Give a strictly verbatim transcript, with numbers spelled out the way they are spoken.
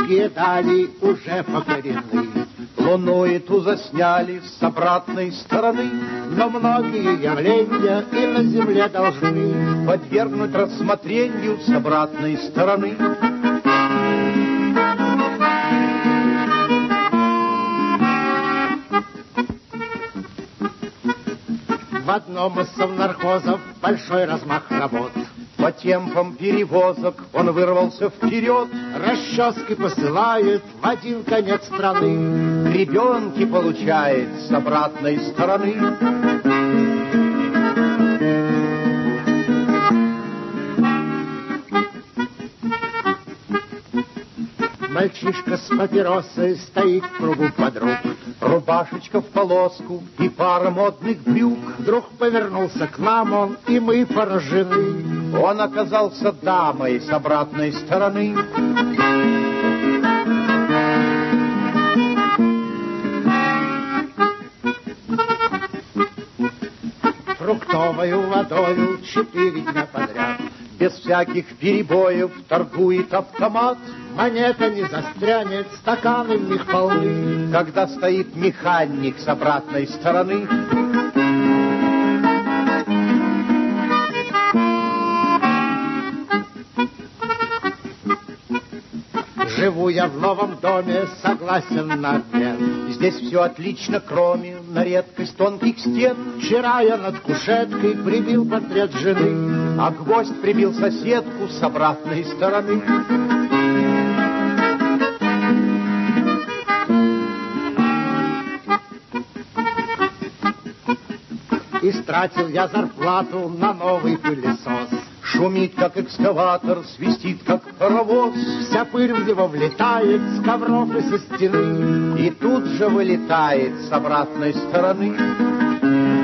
Сибирские дали уже покорены. Луну эту засняли с обратной стороны, но многие явления и на земле должны подвергнуть рассмотрению с обратной стороны. В одном из совнархозов большой размах работ. По темпам перевозок он вырвался вперед. Расчески посылает в один конец страны. Гребенки получает с обратной стороны. Мальчишка с папиросой стоит в кругу подруг. Рубашечка в полоску и пара модных брюк. Вдруг повернулся к нам он, и мы поражены. Он оказался дамой с обратной стороны. Фруктовою водою четыре дня подряд. Без всяких перебоев торгует автомат. Монета не застрянет, стаканы в них полны. Когда стоит механик с обратной стороны. Живу я в новом доме, согласен на обмен. Здесь все отлично, кроме на редкость тонких стен. Вчера я над кушеткой прибил портрет жены, а гвоздь прибил соседку с обратной стороны. Истратил я зарплату на новый пылесос. Шумит, как экскаватор, свистит, как паровоз. Вся пыль в него влетает с ковров и со стены. И тут же вылетает с обратной стороны.